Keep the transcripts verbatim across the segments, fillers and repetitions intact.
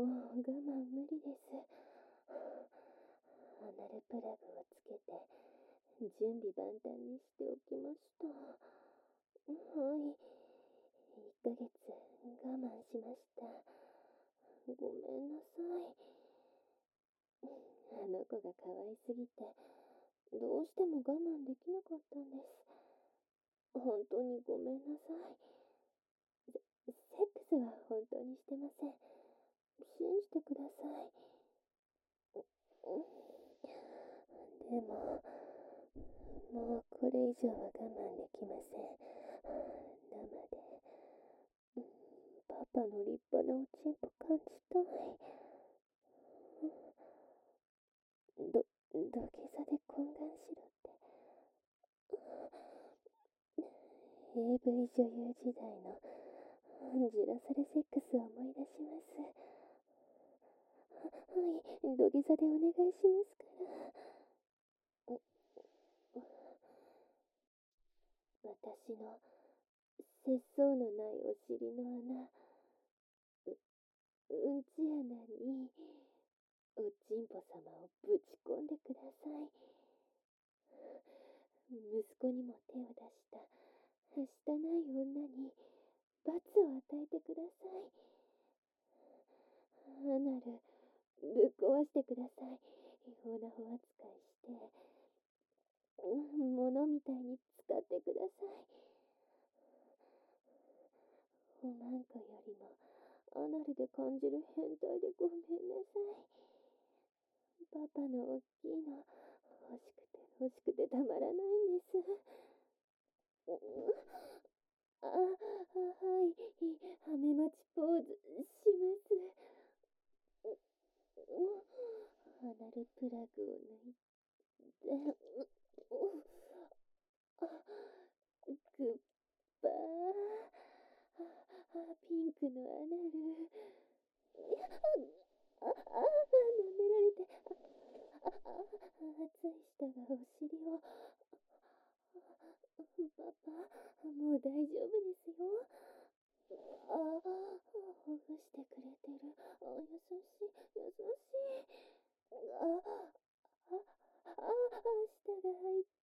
もう我慢無理です。アナルプラグをつけて準備万端にしておきました。はい。いっかげつ我慢しました。ごめんなさい。あの子が可愛すぎて、どうしても我慢できなかったんです。本当にごめんなさい。セセックスは本当にしてません。信じてください。でも、もうこれ以上は我慢できません。生で、パパの立派なおちんぽ感じたい。ど、土下座で懇願しろって。エーブイ 女優時代のじらされセックスを思い出します。はい、土下座でお願いしますから。私の節操のないお尻の穴、う、うんち穴に、おちんぽ様をぶち込んでください。息子にも手を出したはしたない女に罰を与えてください。アナル、ぶっ壊してください。違法な法扱いして、物みたいに使ってください。おまんこよりもアナルで感じる変態でごめんなさい。パパの大きいの欲しくて欲しくてたまらないんです。あ、はい、ハメ待ちポーズします。アナルプラグを抜いて、グッバー。ピンクのアナル。あ、あ、舐められて、あ、あ、熱い舌がお尻を。パパ、もう大丈夫ですよ。あ、ほぐしてくれてる。あ、優しい、優しい。あ、あ、あ、舌が入って。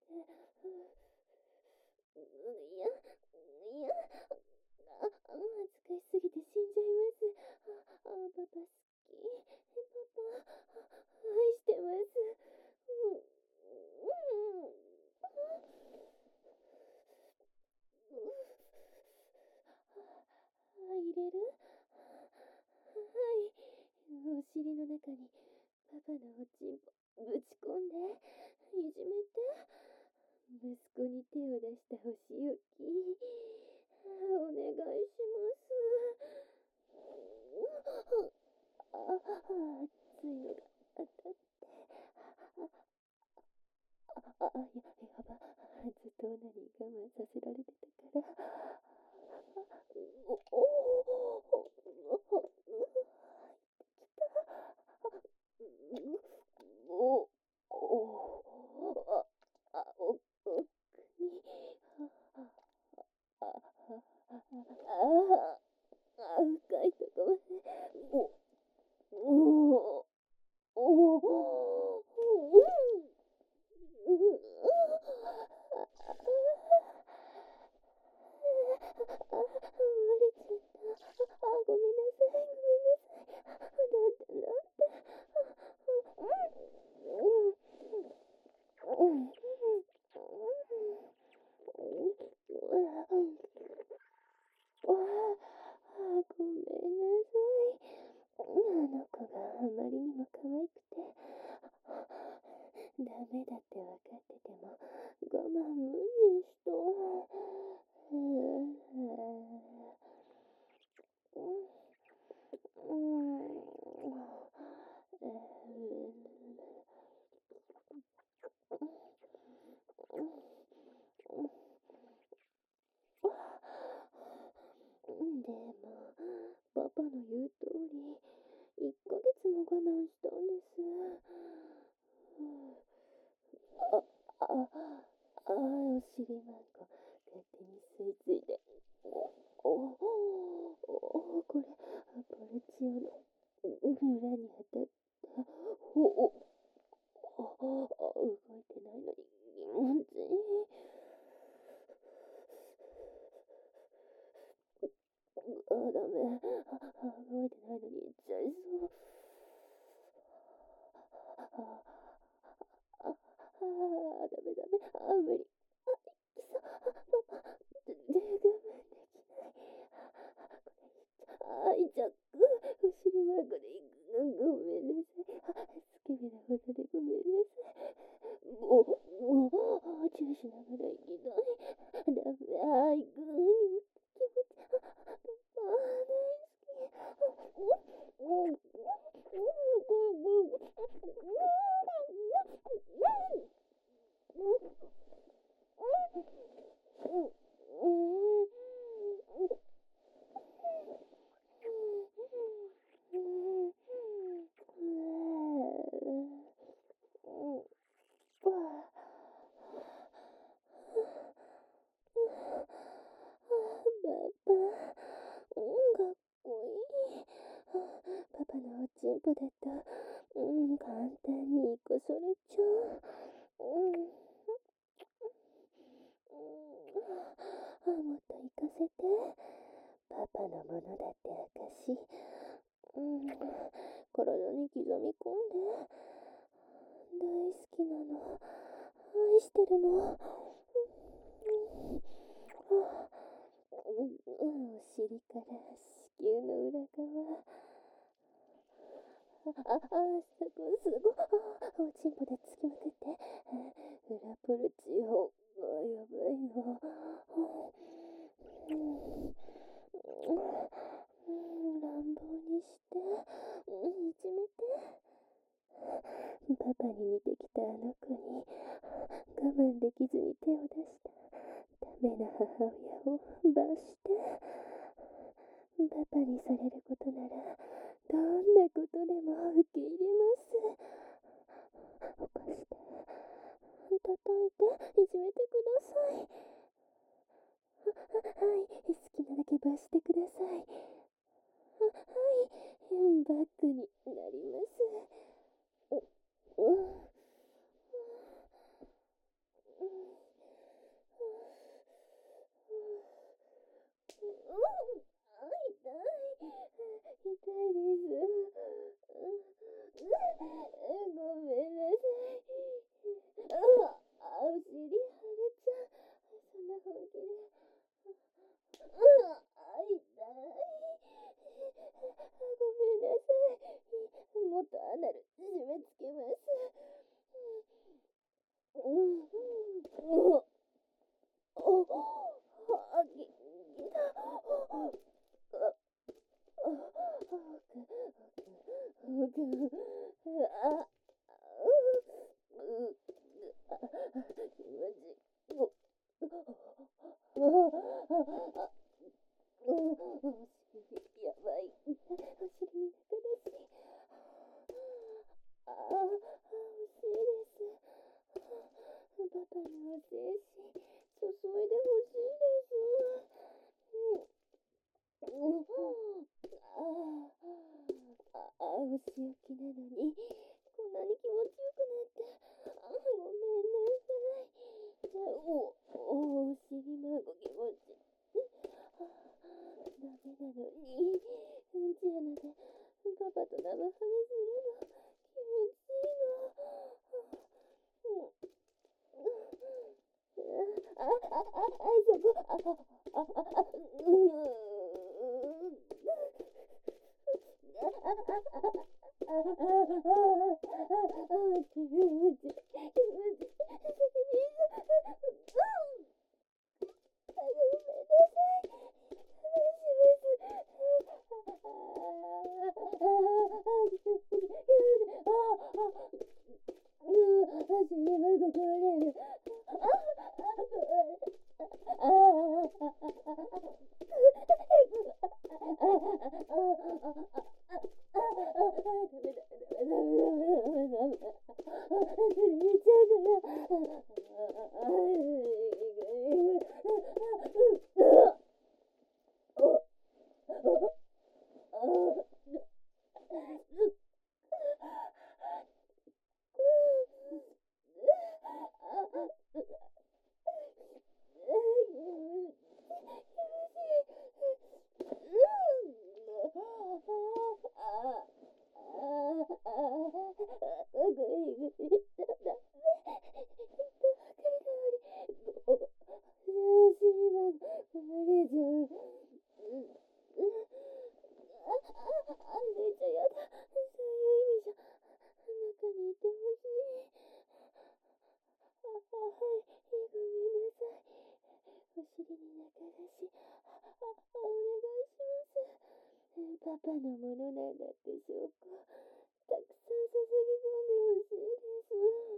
いや、いや、あ、恥ずかしすぎて死んじゃいます。あ、あ、パパ好き。パパ、愛してます。うん、うん。入れる？はい。お尻の中にパパのおちんぽぶち込んで、いじめて。息子に手を出したお仕置き。お願いします。あ、熱いのが当たって。あ、あ、や、やば。ずっとオナニー我慢させられてたから。お、おお、お、お、あ、あ、奥に、あ、あ、あ、あ、深いとこまで、お、お、お、お、うん、あ、漏れちゃった。あ、ごめんなさい、ごめんなさい。だって、だって。うん、うん、うん、うん、あ、ごめんなさい。あの子があまりにも可愛くて、ダメだって分かってても我慢無理でした。うん、うん、でも、パパの言う通り、いっかげつも我慢したんです。あ、あ、あ、お尻なんか勝手に吸い付いて。お、お、お、これ、パルチオの、 裏に当たった。ほお、あ、あ、動いてないのに気持ちいい。あ、ダメ。あ、あ、動いてないのに行っちゃいそう。あ、あ、あ、あ、ダメダメ。あ、無理。あ、きそう。あ、あ、で、で、我慢できない。あ、痛く。お尻マークでいく。ごめんなさい。あ、スケベな技でごめんなさい。もう、もう、チューしながら行きたい。ダメ。あ、行く。気持ち、あ、あ、大好き。パパ、うん、かっこいい。パパのおちんぽだと、うん、簡単にこそれちゃう。うん、あ、もっと行かせて。パパのものだって証。うん、体に刻み込んで。大好きなの。愛してるの。うん、うん、お尻から子宮の裏側。あ、あ、すごいすごい。あ、おちんぽでつきまくって。裏ポルチオ。やばいの。うん、乱暴にして、うん、いじめて。パパに似てきたあの子に我慢できずに手を出したダメな母親を罰して。パパにされることならどんなことでも受け入れます。起こして、叩いて、いじめてください。はい、好きなだけ罰してください。はい、バックになります。お、うん、痛いです。ごめんなさい。あ、お尻腫れちゃう。そんな本気で。うわ、痛い。ごめんなさい。もっとアナル締め付けます。うん、うん、うん、お、あ、き、きた。あ、あ、やばい。お尻に中だし。ああ、欲しいです。パパのお精子、注いで欲しいです。うん。ああ、あ、お仕置きなのに、こんなに気持ちよくなって。あ、ごめんなさい。お、お、お尻まご気持ち。あ、ダメなのに、うんち穴でパパと生ハメするの気持ちいいの。うん、あ、あ、あ、あ、そこ、あ、あ、あ、あ、うん、あ、あ、あ、あ、あ、気持ち、気持ち、責任者、うん、ごめんなさい。 パパのものなんだって証拠、たくさん注ぎ込んでほしいです。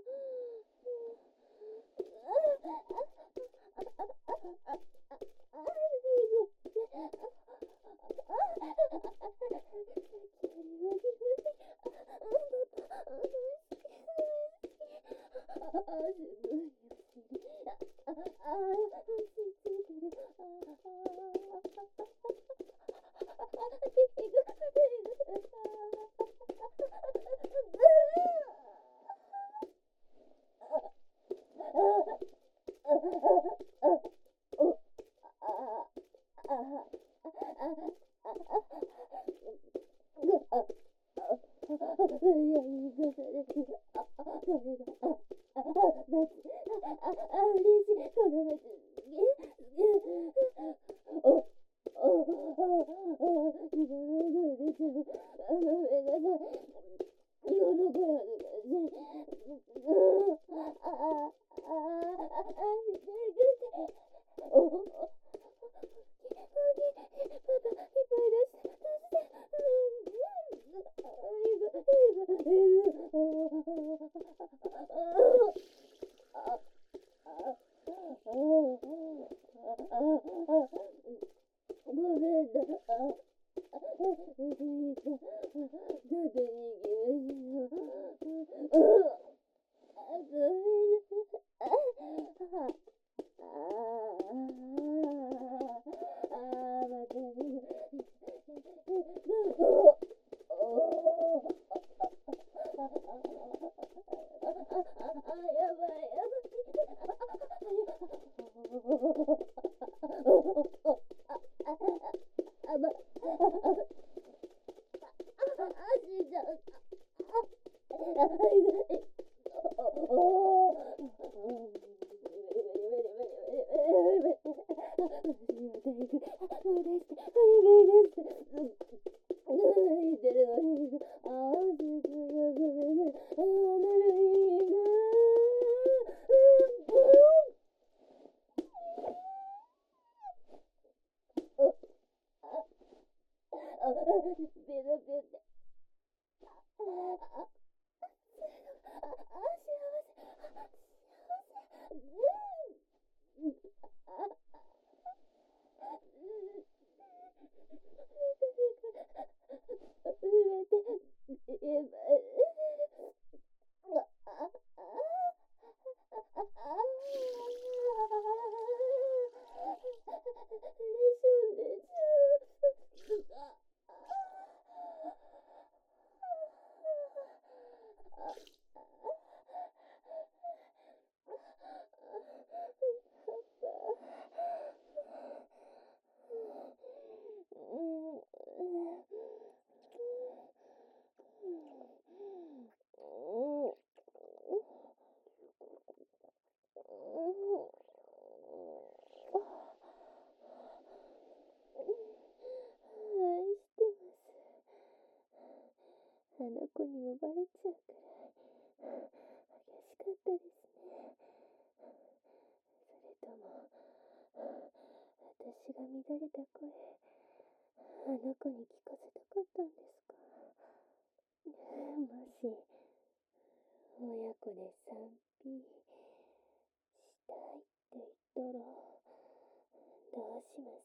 あの子にもバレちゃうくらい激しかったですね。それとも私が乱れた声、あの子に聞かせたかったんですか。もし親子で スリーピー したいって言ったらどうします？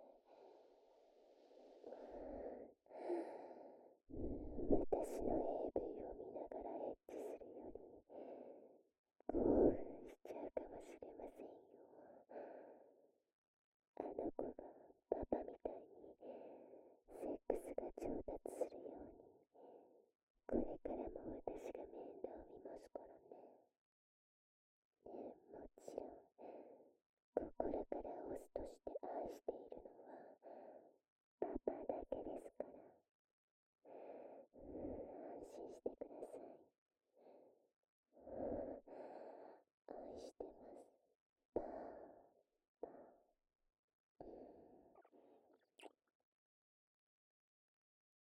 私の エーブイ を見ながらエッチするより興奮しちゃうかもしれませんよ。あの子がパパみたいにセックスが上達するように、これからも私が面倒見ますからね。ねえ、もちろん心からオスとして愛しているのはパパだけですか